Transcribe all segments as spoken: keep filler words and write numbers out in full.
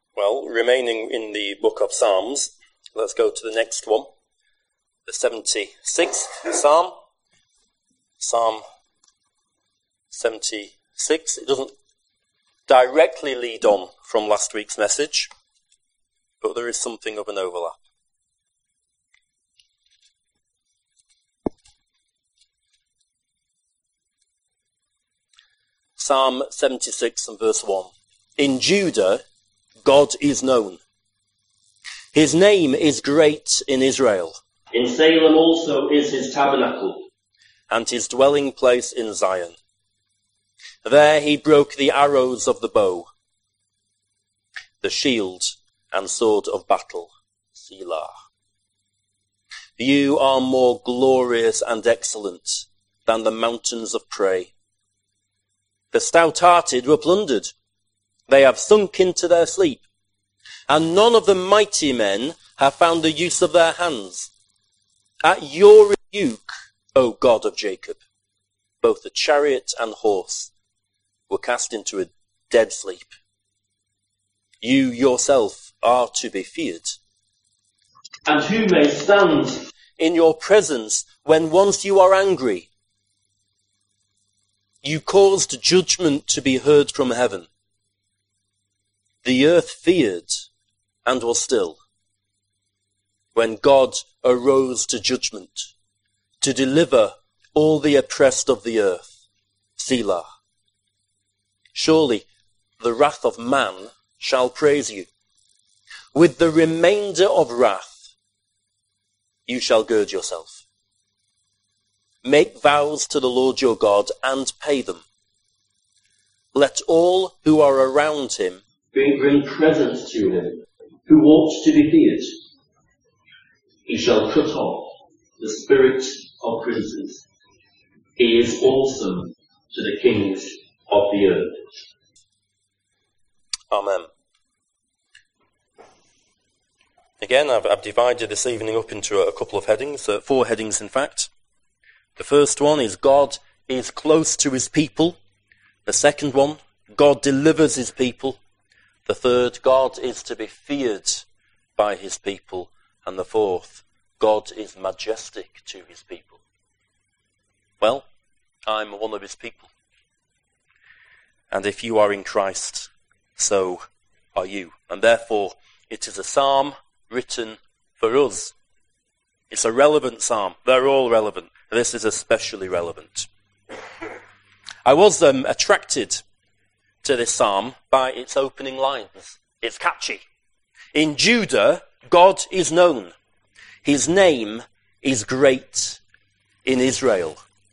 Well, remaining in the book of Psalms, let's go to the next one, the seventy-sixth Psalm. Psalm seventy-six. It doesn't directly lead on from last week's message, but there is something of an overlap. Psalm seventy-six and verse one. In Judah, God is known. His name is great in Israel. In Salem also is his tabernacle, and his dwelling place in Zion. There he broke the arrows of the bow, the shield and sword of battle. Selah. You are more glorious and excellent than the mountains of prey. The stout-hearted were plundered. They have sunk into their sleep, and none of the mighty men have found the use of their hands. At your rebuke, O God of Jacob, both the chariot and horse were cast into a dead sleep. You yourself are to be feared. And who may stand in your presence when once you are angry? You caused judgment to be heard from heaven. The earth feared and was still, when God arose to judgment, to deliver all the oppressed of the earth. Selah. Surely the wrath of man shall praise you. With the remainder of wrath you shall gird yourself. Make vows to the Lord your God and pay them. Let all who are around him bring presents to him, who ought to be feared. He shall cut off the spirit of princes. He is awesome to the kings of the earth. Amen. Again, I've, I've divided this evening up into a, a couple of headings, uh, four headings in fact. The first one is God is close to his people. The second one, God delivers his people. The third, God is to be feared by his people. And the fourth, God is majestic to his people. Well, I'm one of his people. And if you are in Christ, so are you. And therefore, it is a psalm written for us. It's a relevant psalm. They're all relevant. This is especially relevant. I was um, attracted to this psalm by its opening lines. It's catchy. In Judah, God is known. His name is great in Israel.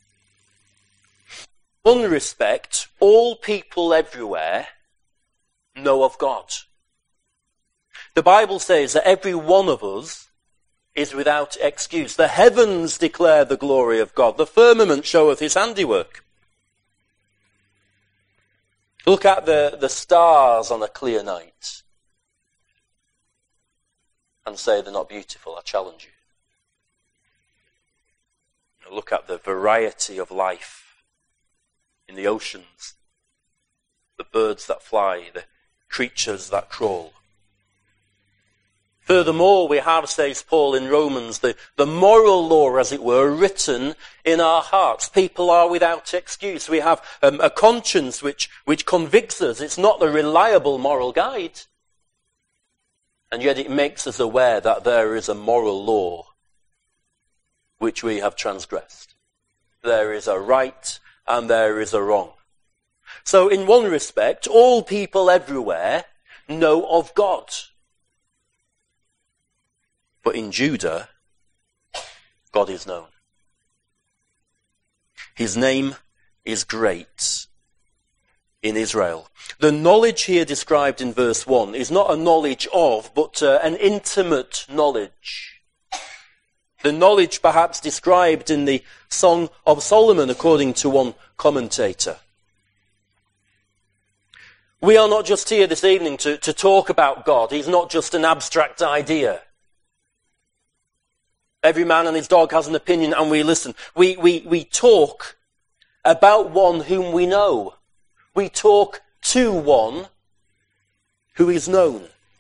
In one respect, all people everywhere know of God. The Bible says that every one of us is without excuse. The heavens declare the glory of God. The firmament showeth his handiwork. Look at the, the stars on a clear night and say they're not beautiful. I challenge you. Look at the variety of life in the oceans, the birds that fly, the creatures that crawl. Furthermore, we have, says Paul in Romans, the, the moral law, as it were, written in our hearts. People are without excuse. We have um, a conscience which, which convicts us. It's not the reliable moral guide. And yet it makes us aware that there is a moral law which we have transgressed. There is a right and there is a wrong. So in one respect, all people everywhere know of God. But in Judah, God is known. His name is great in Israel. The knowledge here described in verse one is not a knowledge of, but uh, an intimate knowledge. The knowledge perhaps described in the Song of Solomon, according to one commentator. We are not just here this evening to, to talk about God. He's not just an abstract idea. Every man and his dog has an opinion and we listen. We, we, we talk about one whom we know. We talk to one who is known.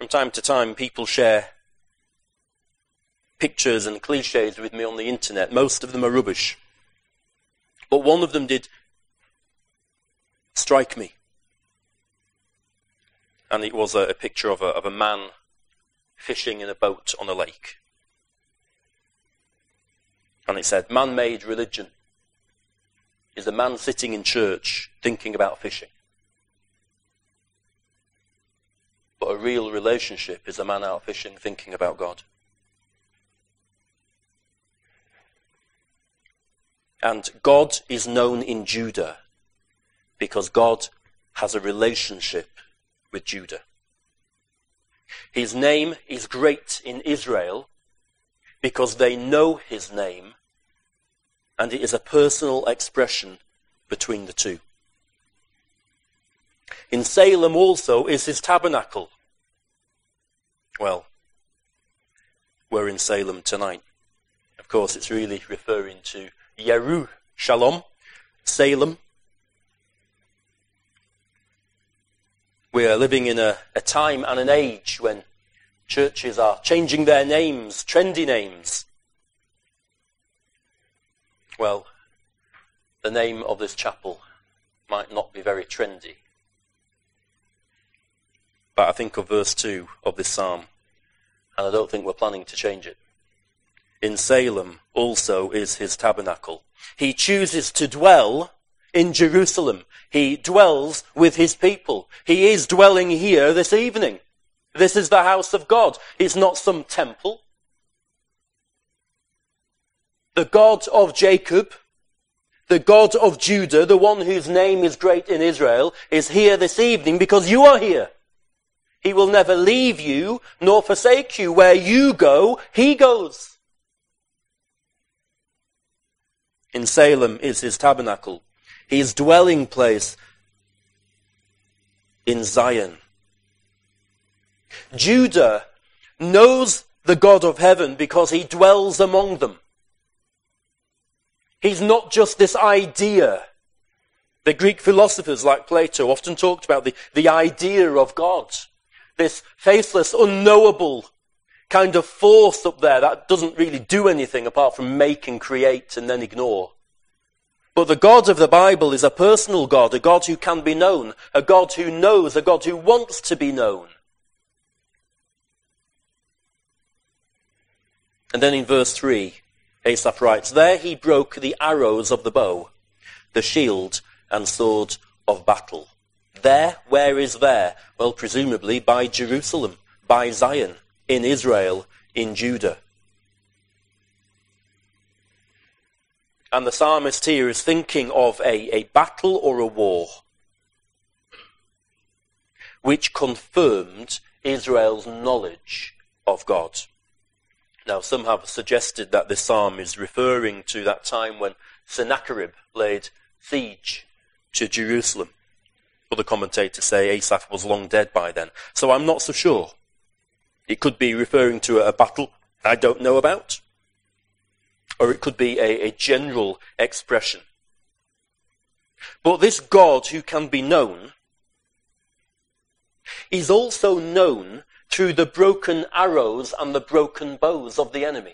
from time to time people share pictures and cliches with me on the internet. Most of them are rubbish. But one of them did strike me. And it was a, a picture of a, of a man fishing in a boat on a lake. And it said, man-made religion is a man sitting in church thinking about fishing. But a real relationship is a man out fishing thinking about God. And God is known in Judah because God has a relationship with Judah. His name is great in Israel because they know his name, and it is a personal expression between the two. In Salem also is his tabernacle. Well, we're in Salem tonight. Of course, it's really referring to Yerushalom, Salem. We are living in a, a time and an age when churches are changing their names, trendy names. Well, the name of this chapel might not be very trendy. But I think of verse two of this psalm, and I don't think we're planning to change it. In Salem also is his tabernacle. He chooses to dwell in Jerusalem. He dwells with his people. He is dwelling here this evening. This is the house of God. It's not some temple. The God of Jacob, the God of Judah, the one whose name is great in Israel, is here this evening because you are here. He will never leave you nor forsake you. Where you go, he goes. In Salem is his tabernacle, his dwelling place in Zion. Judah knows the God of heaven because he dwells among them. He's not just this idea. The Greek philosophers like Plato often talked about the, the idea of God. This faithless, unknowable kind of force up there that doesn't really do anything apart from make and create and then ignore. But the God of the Bible is a personal God, a God who can be known, a God who knows, a God who wants to be known. And then in verse three, Asaph writes, there he broke the arrows of the bow, the shield and sword of battle. There, where is there? Well, presumably by Jerusalem, by Zion, in Israel, in Judah. And the psalmist here is thinking of a, a battle or a war which confirmed Israel's knowledge of God. Now, some have suggested that this psalm is referring to that time when Sennacherib laid siege to Jerusalem. Other commentators say Asaph was long dead by then. So I'm not so sure. It could be referring to a battle I don't know about. Or it could be a, a general expression. But this God who can be known is also known through the broken arrows and the broken bows of the enemy.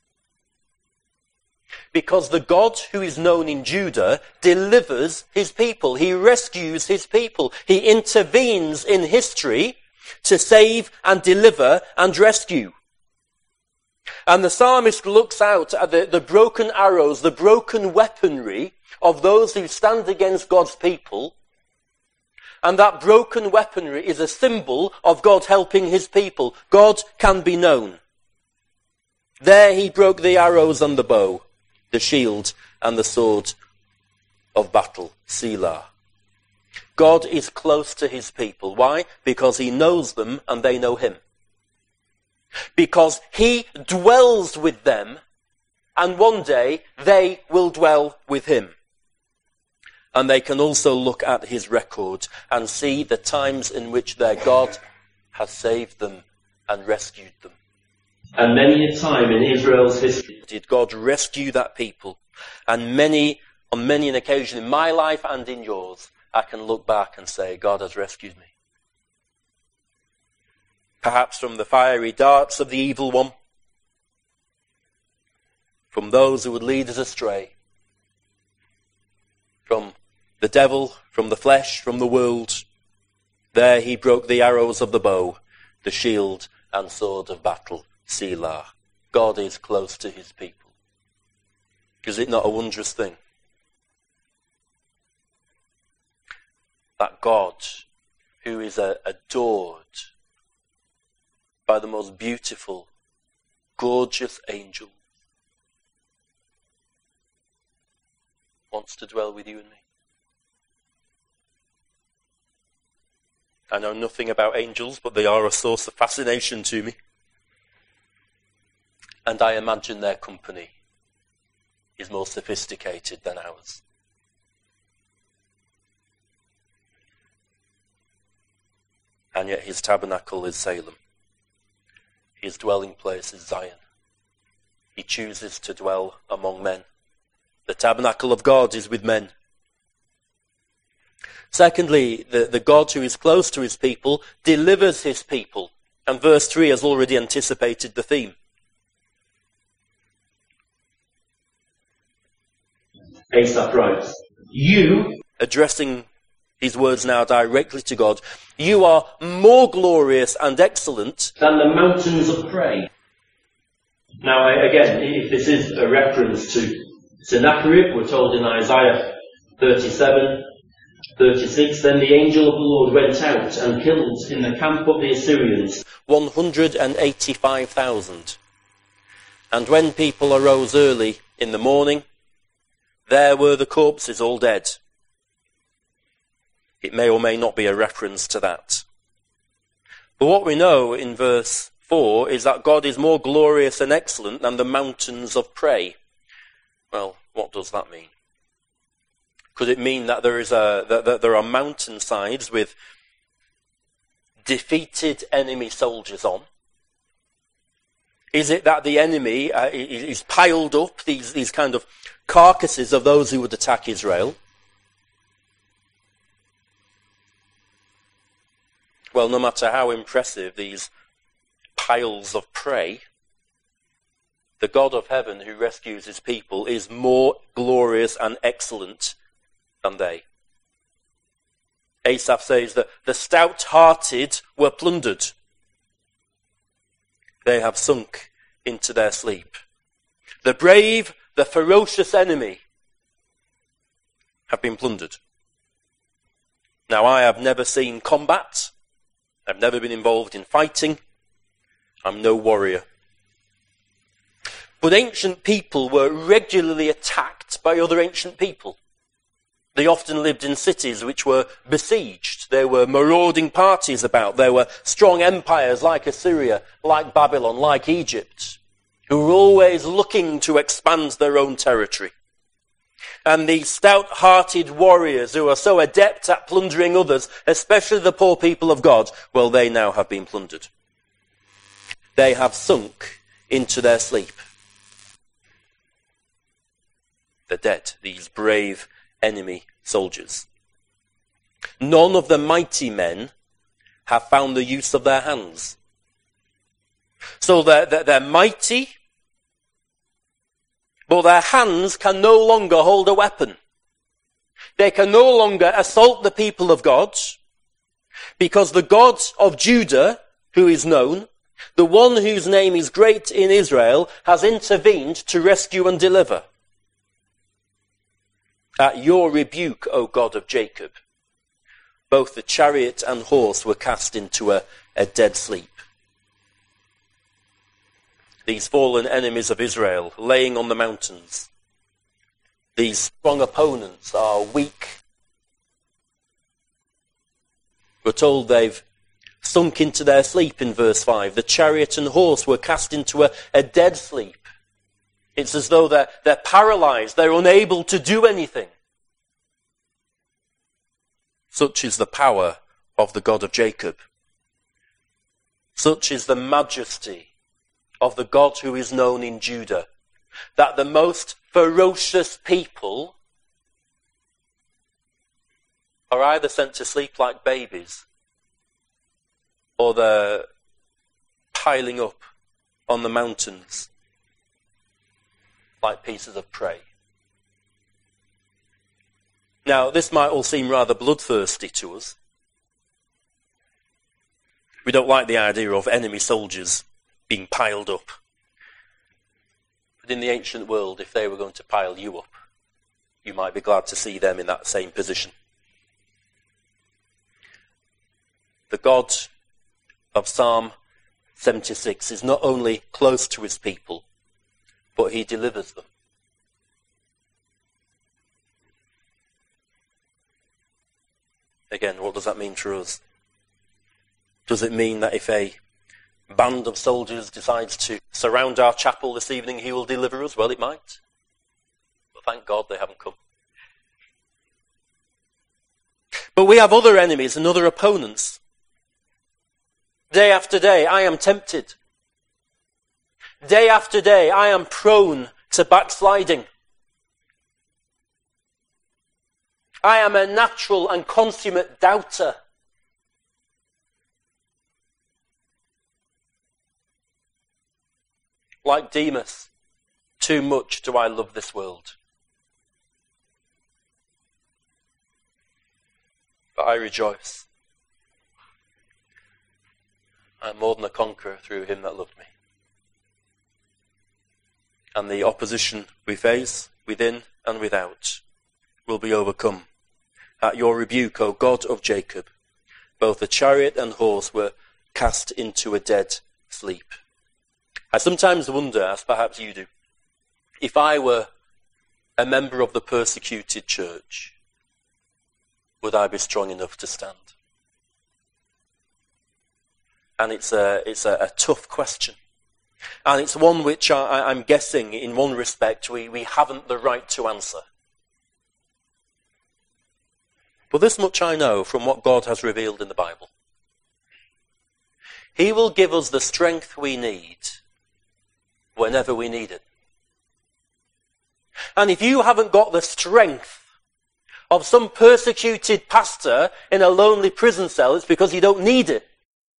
Because the God who is known in Judah delivers his people. He rescues his people. He intervenes in history to save and deliver and rescue. And the psalmist looks out at the, the broken arrows, the broken weaponry of those who stand against God's people. And that broken weaponry is a symbol of God helping his people. God can be known. There he broke the arrows and the bow, the shield and the sword of battle, Selah. God is close to his people. Why? Because he knows them and they know him. Because he dwells with them and one day they will dwell with him. And they can also look at his record and see the times in which their God has saved them and rescued them. And many a time in Israel's history did God rescue that people. And many, on many an occasion in my life and in yours, I can look back and say, God has rescued me. perhaps from the fiery darts of the evil one, from those who would lead us astray, from the devil, from the flesh, from the world. There he broke the arrows of the bow, the shield and sword of battle. Selah. God is close to his people. Is it not a wondrous thing? That God, who is uh, adored by the most beautiful, gorgeous angel, wants to dwell with you and me. I know nothing about angels, but they are a source of fascination to me. And I imagine their company is more sophisticated than ours. And yet his tabernacle is Salem. His dwelling place is Zion. He chooses to dwell among men. The tabernacle of God is with men. Secondly, the, the God who is close to his people delivers his people. And verse three has already anticipated the theme. Asaph writes, you, addressing his words now directly to God, you are more glorious and excellent than the mountains of prey. Now, again, if this is a reference to Sennacherib, we're told in Isaiah thirty-seven, thirty-six, then the angel of the Lord went out and killed in the camp of the Assyrians one hundred eighty-five thousand. And when people arose early in the morning, there were the corpses all dead. It may or may not be a reference to that. But what we know in verse four is that God is more glorious and excellent than the mountains of prey. Well, what does that mean? Could it mean that there is a that, that there are mountainsides with defeated enemy soldiers on? Is it that the enemy uh, is piled up, these, these kind of carcasses of those who would attack Israel? Well, no matter how impressive these piles of prey, the God of heaven who rescues his people is more glorious and excellent than they. Asaph says that the stout-hearted were plundered. They have sunk into their sleep. The brave, the ferocious enemy have been plundered. Now, I have never seen combat. I've never been involved in fighting. I'm no warrior. But ancient people were regularly attacked by other ancient people. They often lived in cities which were besieged. There were marauding parties about. There were strong empires like Assyria, like Babylon, like Egypt, who were always looking to expand their own territory. And these stout-hearted warriors who are so adept at plundering others, especially the poor people of God, well, they now have been plundered. They have sunk into their sleep. The dead, these brave enemy soldiers. None of the mighty men have found the use of their hands. So they're, they're, they're mighty, but their hands can no longer hold a weapon. They can no longer assault the people of God, because the God of Judah, who is known, the one whose name is great in Israel, has intervened to rescue and deliver. At your rebuke, O God of Jacob, both the chariot and horse were cast into a, a dead sleep. These fallen enemies of Israel, laying on the mountains, these strong opponents are weak. We're told they've sunk into their sleep in verse five. The chariot and horse were cast into a, a dead sleep. It's as though they're, they're paralyzed. They're unable to do anything. Such is the power of the God of Jacob. Such is the majesty of the God who is known in Judah, that the most ferocious people are either sent to sleep like babies, or they're piling up on the mountains like pieces of prey. Now, this might all seem rather bloodthirsty to us. We don't like the idea of enemy soldiers being piled up. But in the ancient world, if they were going to pile you up, you might be glad to see them in that same position. The God of Psalm seventy-six is not only close to his people, but he delivers them. Again, what does that mean for us? Does it mean that if a band of soldiers decides to surround our chapel this evening, he will deliver us? Well, it might. But thank God they haven't come. But we have other enemies and other opponents. Day after day, I am tempted. Day after day, I am prone to backsliding. I am a natural and consummate doubter. Like Demas, too much do I love this world. But I rejoice. I am more than a conqueror through him that loved me. And the opposition we face, within and without, will be overcome. At your rebuke, O God of Jacob, both the chariot and horse were cast into a dead sleep. I sometimes wonder, as perhaps you do, if I were a member of the persecuted church, would I be strong enough to stand? And it's a, it's a, a tough question. And it's one which I, I'm guessing, in one respect, we, we haven't the right to answer. But this much I know from what God has revealed in the Bible. He will give us the strength we need whenever we need it. And if you haven't got the strength of some persecuted pastor in a lonely prison cell, it's because you don't need it.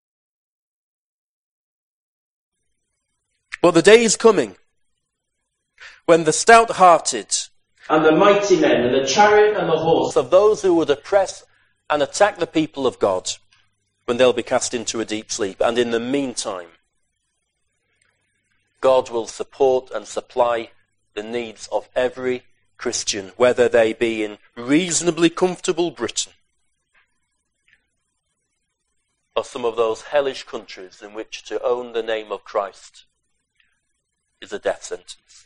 But the day is coming when the stout-hearted and the mighty men and the chariot and the horse of those who would oppress and attack the people of God, when they'll be cast into a deep sleep. And in the meantime, God will support and supply the needs of every Christian, whether they be in reasonably comfortable Britain or some of those hellish countries in which to own the name of Christ is a death sentence.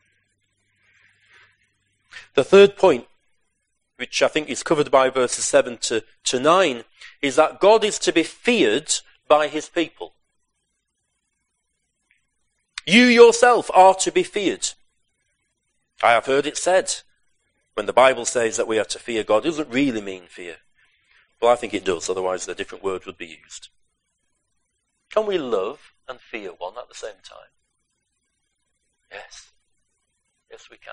The third point, which I think is covered by verses seven to, to nine, is that God is to be feared by his people. You yourself are to be feared. I have heard it said, when the Bible says that we are to fear God, it doesn't really mean fear. Well, I think it does, otherwise a different word would be used. Can we love and fear one at the same time? Yes. Yes, we can.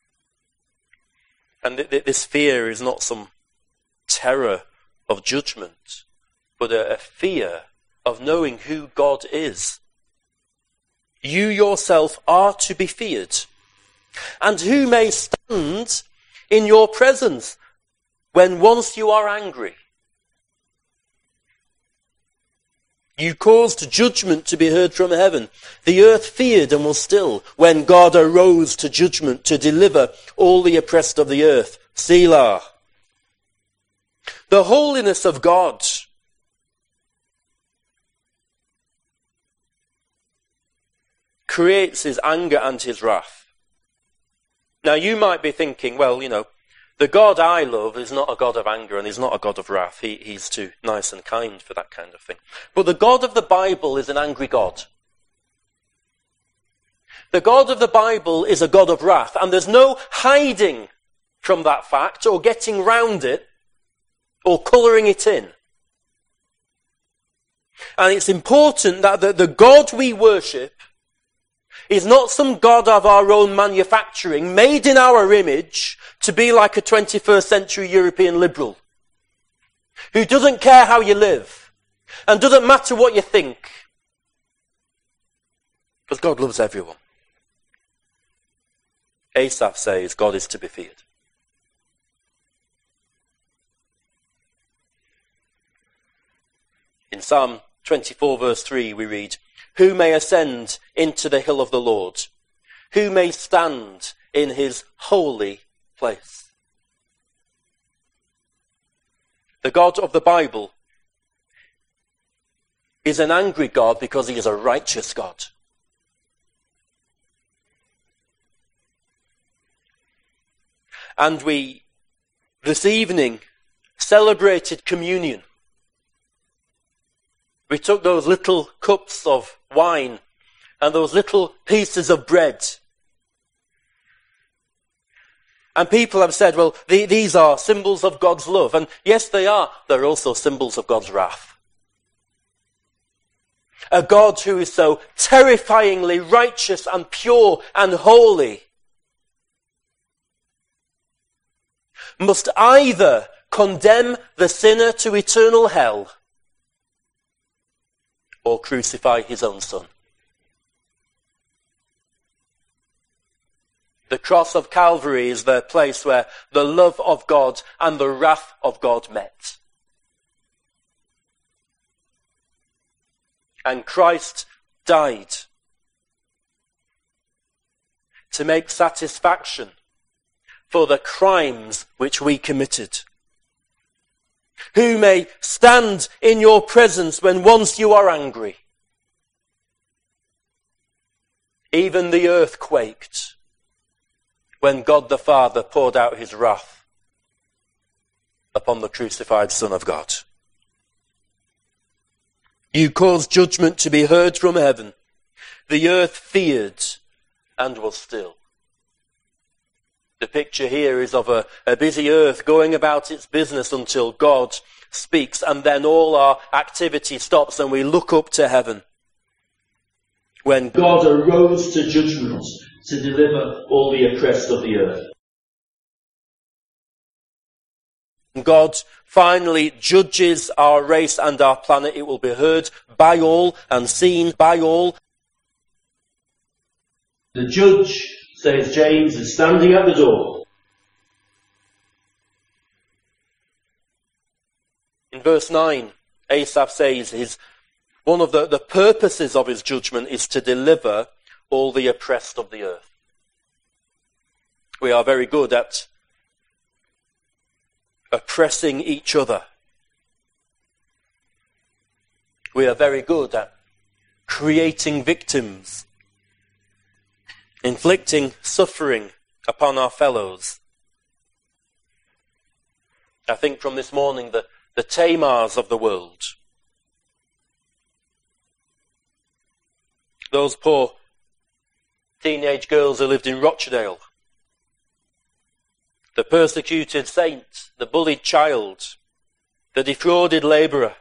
And th- th- this fear is not some terror of judgment, but a, a fear of knowing who God is. You yourself are to be feared. And who may stand in your presence when once you are angry? You caused judgment to be heard from heaven. The earth feared and was still when God arose to judgment to deliver all the oppressed of the earth. Selah. The holiness of God creates his anger and his wrath. Now you might be thinking, well, you know, the God I love is not a God of anger and he's not a God of wrath. He, he's too nice and kind for that kind of thing. But the God of the Bible is an angry God. The God of the Bible is a God of wrath, and there's no hiding from that fact or getting round it or colouring it in. And it's important that the, the God we worship is not some God of our own manufacturing, made in our image to be like a twenty-first century European liberal, who doesn't care how you live and doesn't matter what you think. Because God loves everyone. Asaph says God is to be feared. In Psalm twenty-four verse three we read, "Who may ascend into the hill of the Lord? Who may stand in his holy place?" The God of the Bible is an angry God because he is a righteous God. And we, this evening, celebrated communion. We took those little cups of wine and those little pieces of bread. And people have said, well, the, these are symbols of God's love. And yes, they are. They're also symbols of God's wrath. A God who is so terrifyingly righteous and pure and holy must either condemn the sinner to eternal hell or crucify his own son. The cross of Calvary is the place where the love of God and the wrath of God met. And Christ died to make satisfaction for the crimes which we committed. Who may stand in your presence when once you are angry? Even the earth quaked when God the Father poured out his wrath upon the crucified Son of God. You caused judgment to be heard from heaven. The earth feared and was still. The picture here is of a, a busy earth going about its business until God speaks, and then all our activity stops and we look up to heaven. When God arose to judgment to deliver all the oppressed of the earth. God finally judges our race and our planet. It will be heard by all and seen by all. The judge, says James, is standing at the door. In verse nine, Asaph says his, one of the, the purposes of his judgment is to deliver all the oppressed of the earth. We are very good at oppressing each other. We are very good at creating victims, inflicting suffering upon our fellows. I think from this morning, the, the Tamars of the world, those poor teenage girls who lived in Rochdale, the persecuted saint, the bullied child, the defrauded labourer.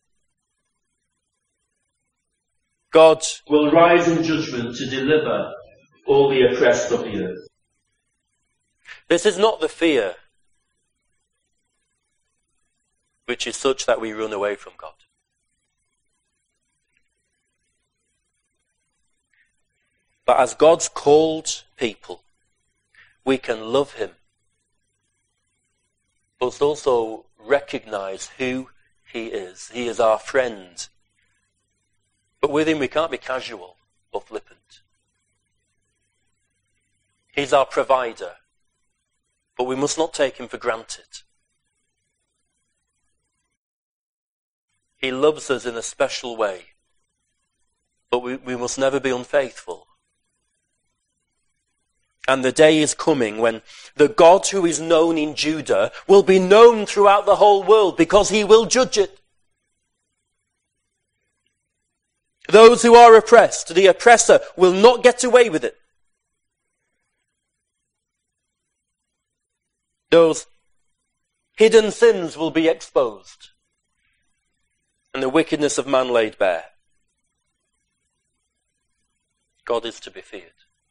God will rise in judgment to deliver all the oppressed of the earth. This is not the fear which is such that we run away from God. But as God's called people, we can love him, but also recognize who he is. He is our friend. But with him we can't be casual or flippant. He's our provider, but we must not take him for granted. He loves us in a special way, but we, we must never be unfaithful. And the day is coming when the God who is known in Judah will be known throughout the whole world because he will judge it. Those who are oppressed, the oppressor, will not get away with it. Those hidden sins will be exposed and the wickedness of man laid bare. God is to be feared.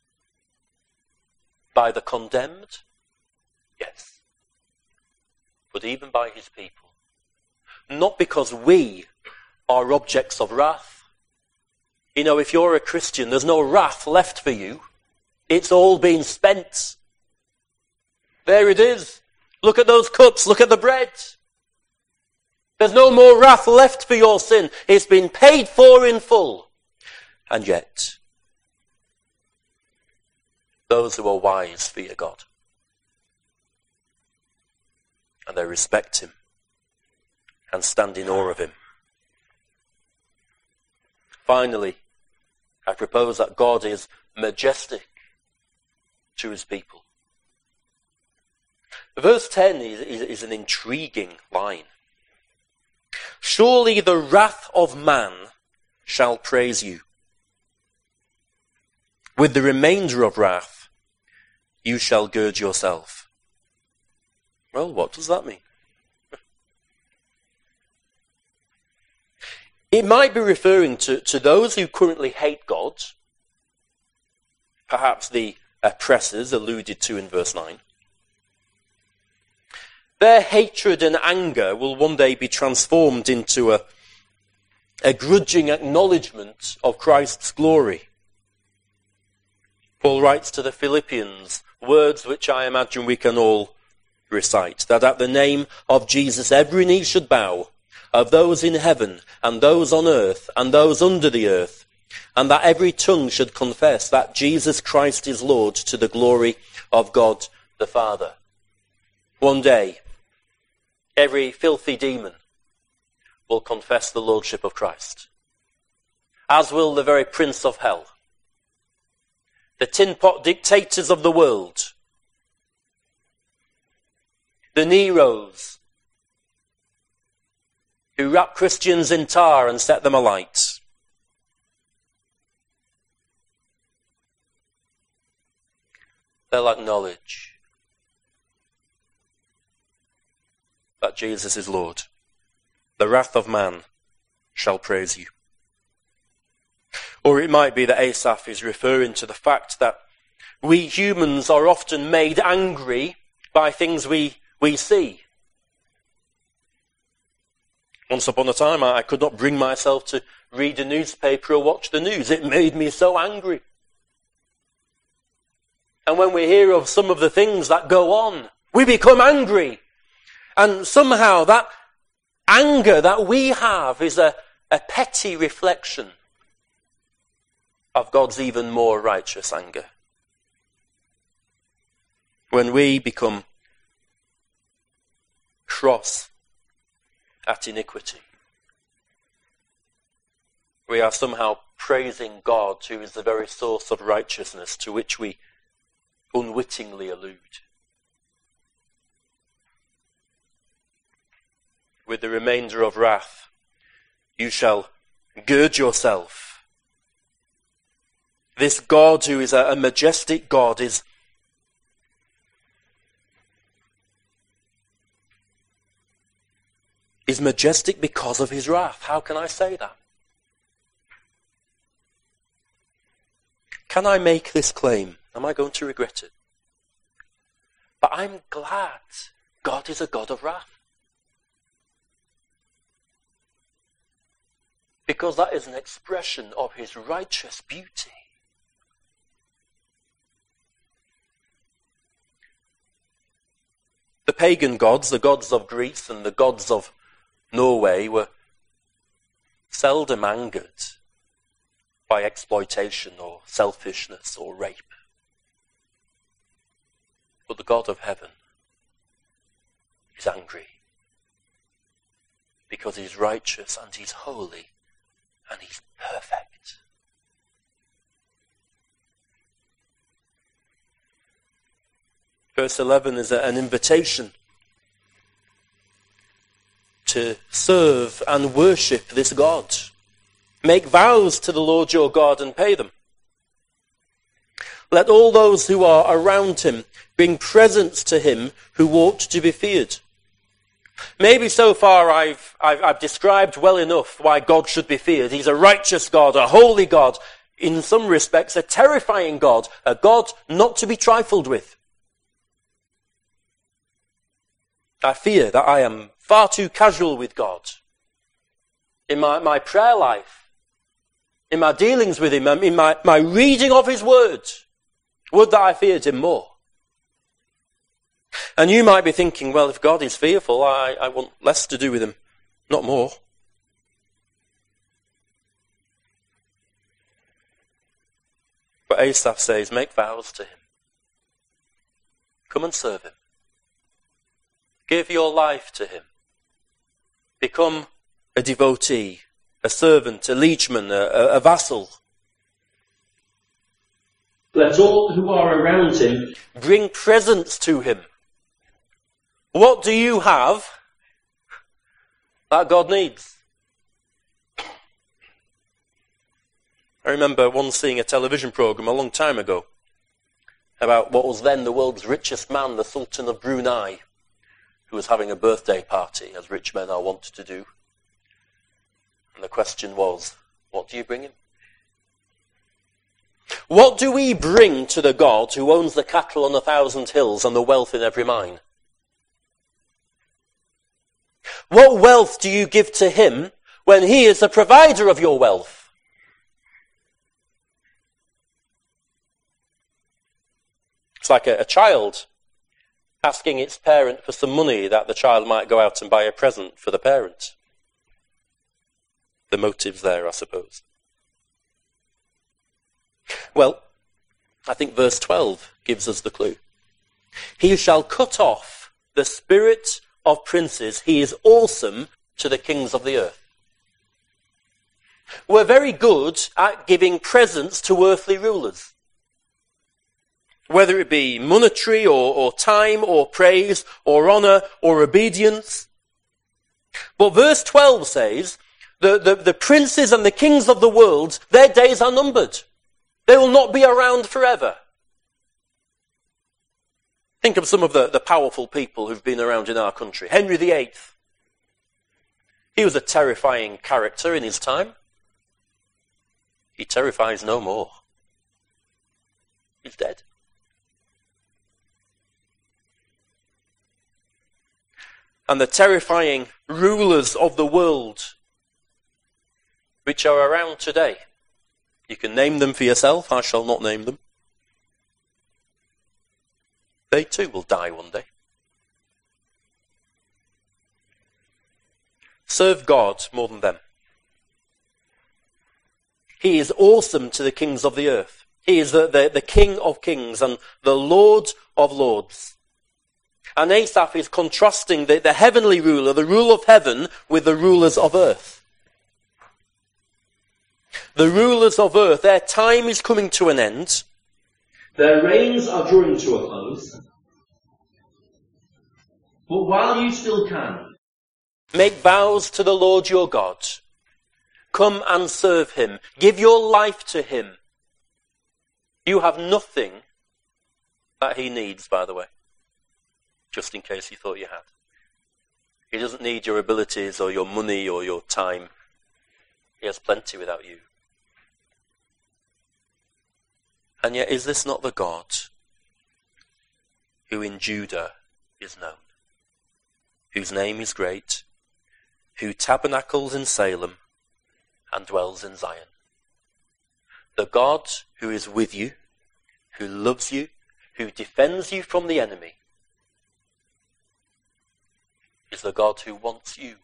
By the condemned? Yes. But even by his people. Not because we are objects of wrath. You know, if you're a Christian, there's no wrath left for you. It's all been spent. There it is. Look at those cups. Look at the bread. There's no more wrath left for your sin. It's been paid for in full. And yet, those who are wise fear God. And they respect him and stand in awe of him. Finally, I propose that God is majestic to his people. Verse ten is, is, is an intriguing line. Surely the wrath of man shall praise you. With the remainder of wrath, you shall gird yourself. Well, what does that mean? It might be referring to, to those who currently hate God, perhaps the oppressors alluded to in verse nine. Their hatred and anger will one day be transformed into a, a grudging acknowledgement of Christ's glory. Paul writes to the Philippians, words which I imagine we can all recite, that at the name of Jesus every knee should bow, of those in heaven and those on earth and those under the earth, and that every tongue should confess that Jesus Christ is Lord, to the glory of God the Father. One day, every filthy demon will confess the lordship of Christ, as will the very prince of hell. The tin pot dictators of the world, the Neros, who wrap Christians in tar and set them alight. They'll acknowledge that Jesus is Lord. The wrath of man shall praise you. Or it might be that Asaph is referring to the fact that we humans are often made angry by things we, we see. Once upon a time, I could not bring myself to read a newspaper or watch the news. It made me so angry. And when we hear of some of the things that go on, we become angry. And somehow that anger that we have is a, a petty reflection of God's even more righteous anger. When we become cross at iniquity, we are somehow praising God, who is the very source of righteousness, to which we unwittingly allude. With the remainder of wrath, you shall gird yourself. This God, who is a, a majestic God, is is majestic because of his wrath. How can I say that? Can I make this claim? Am I going to regret it? But I'm glad God is a God of wrath. Because that is an expression of his righteous beauty. The pagan gods, the gods of Greece and the gods of Norway, were seldom angered by exploitation or selfishness or rape. But the God of heaven is angry because he's righteous and he's holy and he's perfect. Verse eleven is an invitation to serve and worship this God. Make vows to the Lord your God and pay them. Let all those who are around him bring presents to him who ought to be feared. Maybe so far I've, I've, I've described well enough why God should be feared. He's a righteous God, a holy God, in some respects a terrifying God, a God not to be trifled with. I fear that I am far too casual with God in my, my prayer life. in my dealings with him, in my, my reading of his word, would that I feared him more. And you might be thinking, well, if God is fearful, I, I want less to do with him, not more. But Asaph says, make vows to him. Come and serve him. Give your life to him. Become a devotee, a servant, a liegeman, a, a vassal. Let all who are around him bring presents to him. What do you have that God needs? I remember once seeing a television program a long time ago about what was then the world's richest man, the Sultan of Brunei, who was having a birthday party, as rich men are wont to do. And the question was, what do you bring him? What do we bring to the God who owns the cattle on a thousand hills and the wealth in every mine? What wealth do you give to him when he is the provider of your wealth? It's like a, a child asking its parent for some money that the child might go out and buy a present for the parent. The motive's there, I suppose. Well, I think verse twelve gives us the clue. He shall cut off the spirit of princes. He is awesome to the kings of the earth. We're very good at giving presents to earthly rulers. Whether it be monetary or, or time or praise or honour or obedience. But verse twelve says, the, the, the princes and the kings of the world, their days are numbered. They will not be around forever. Think of some of the, the powerful people who've been around in our country. Henry the Eighth. He was a terrifying character in his time. He terrifies no more. He's dead. And the terrifying rulers of the world which are around today. You can name them for yourself. I shall not name them. They too will die one day. Serve God more than them. He is awesome to the kings of the earth. He is the, the, the King of kings and the Lord of lords. And Asaph is contrasting the, the heavenly ruler, the rule of heaven, with the rulers of earth. The rulers of earth, their time is coming to an end. Their reigns are drawing to a close. But while you still can, make vows to the Lord your God. Come and serve him. Give your life to him. You have nothing that he needs, by the way. Just in case you thought you had. He doesn't need your abilities or your money or your time. He has plenty without you. And yet, is this not the God who in Judah is known, whose name is great, who tabernacles in Salem and dwells in Zion? The God who is with you, who loves you, who defends you from the enemy, is the God who wants you.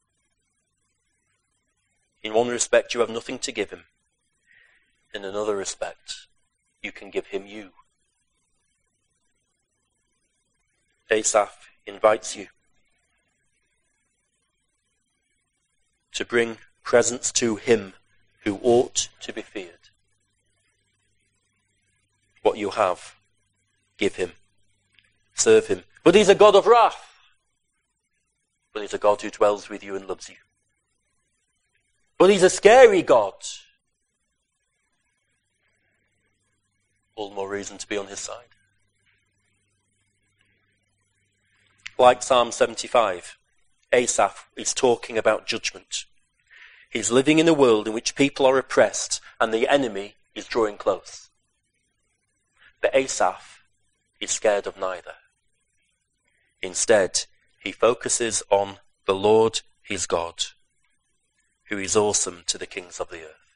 In one respect, you have nothing to give him. In another respect, you can give him you. Asaph invites you to bring presents to him who ought to be feared. What you have, give him. Serve him. But he's a God of wrath. But he's a God who dwells with you and loves you. But he's a scary God. All the more reason to be on his side. Like Psalm seventy-five, Asaph is talking about judgment. He's living in a world in which people are oppressed and the enemy is drawing close. But Asaph is scared of neither. Instead, he focuses on the Lord his God, who is awesome to the kings of the earth.